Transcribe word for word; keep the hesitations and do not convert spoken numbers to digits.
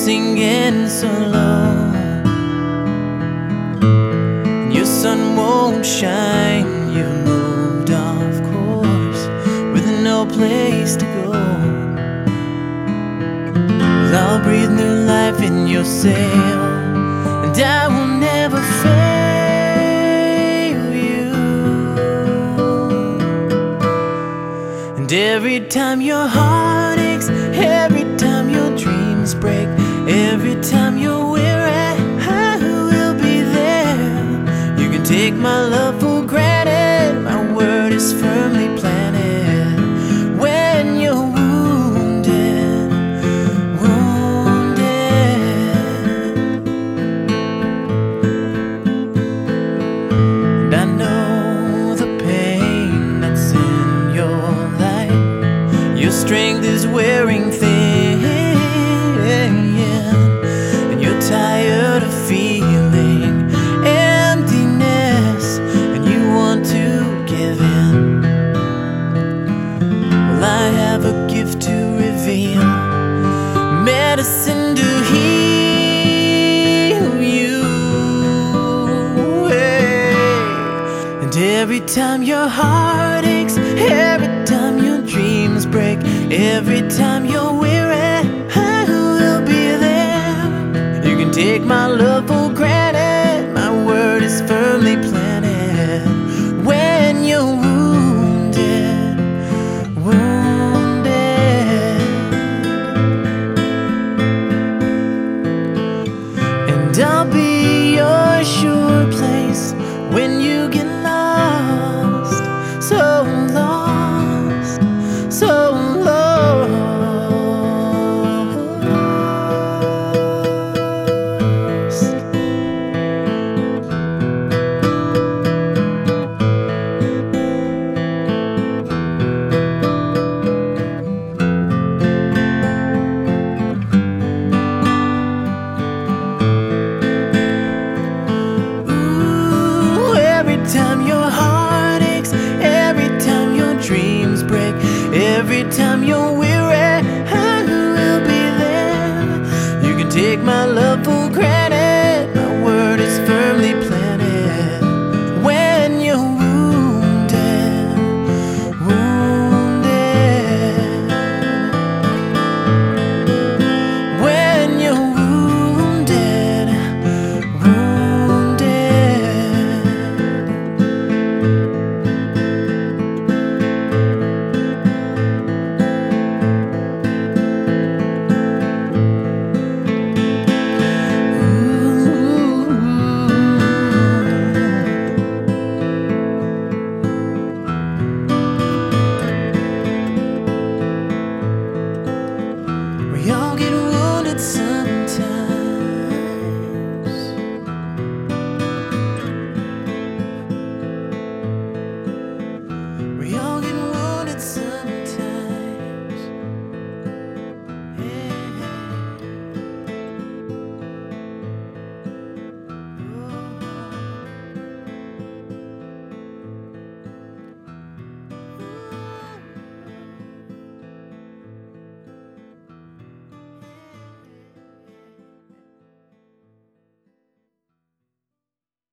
singing so low, and your sun won't shine. You moved off course with no place to go. I'll breathe new life in your sail, and I will never fail you. And every time your heart aches, every time your dreams break, every time you're weary, I will be there. You can take my love for granted, my word is firmly planted. When you're wounded, wounded, and I know the pain that's in your life. Your strength is wearing thin, and you're tired of feeling emptiness, and you want to give in. Well, I have a gift to reveal, medicine to heal you. Hey. And every time your heart aches, every time your dreams break, every time you're weary, I will be there. You can take my love for granted, my word is firmly planted. When you're wounded, wounded, and I'll be your sure place when you get lost, so lost, so lost. Ooh, every time your heart aches, every time your dreams break, every time you're weary, I will be there. You can take my love for granted, my word is firmly planted. When you're wounded, wounded, when you're wounded, wounded, we all get wounded some.